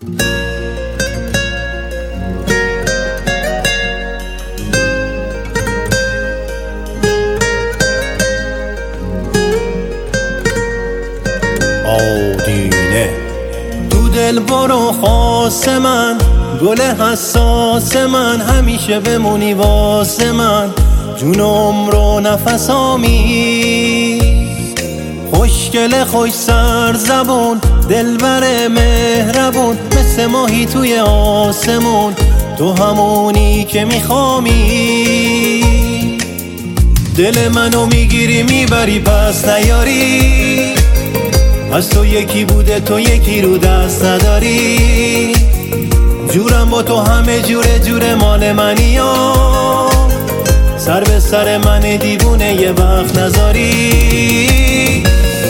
آدینه تو دل برو خاص من، گل حساس من، همیشه بمونی واسه من، جون و عمر و نفسامی. خوشگل خوش سر زبون، دلبر مهربون، مثل ماهی توی آسمون، تو همونی که میخوامی. دل منو میگیری میبری پس نیاری، از تو یکی بوده تو یکی رو دست نداری. جورم با تو همه جوره جوره مال منی ها، سر به سر من دیوونه یه وقت نذاری.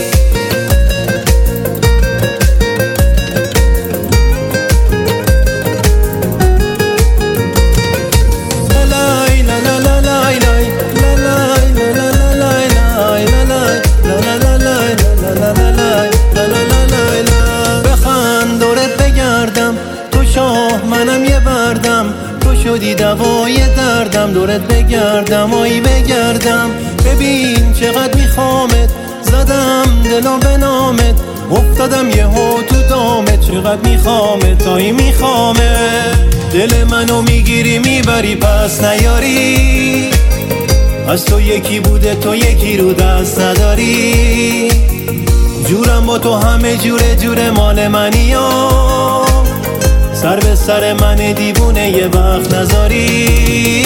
منم یه بردم، تو شدی دوای دردم، دورت بگردم آی بگردم. ببین چقدر میخوامت، زدم دلم به نامت، افتادم یه ها تو دامت، چقدر میخوامت آی میخوامت. دل منو میگیری میبری پس نیاری، از تو یکی بوده تو یکی رو دست نداری. جورم با تو همه جوره جوره مال منی ها، سر به سر من دیوونه یه وقت نذاری.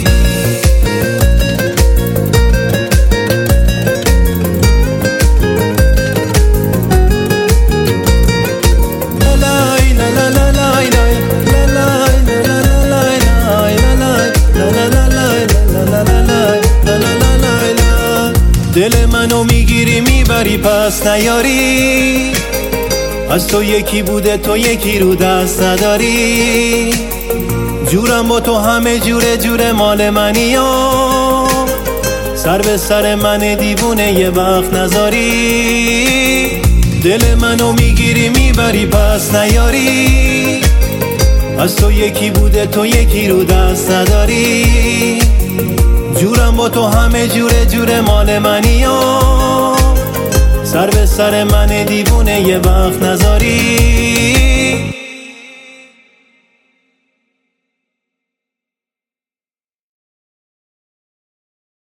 دل منو میگیری میبری پس نیاری، از تو یکی بوده تو یکی رو دست نداری. جورم با تو همه جوره جوره مال منی ها، سر به سر من دیوونه یه وقت نذاری. دل منو میگیری میبری پس نیاری، از تو یکی بوده تو یکی رو دست نداری. جورم با تو همه جوره جوره مال منی ها، سر به سر من دیوونه یه وقت نذاری.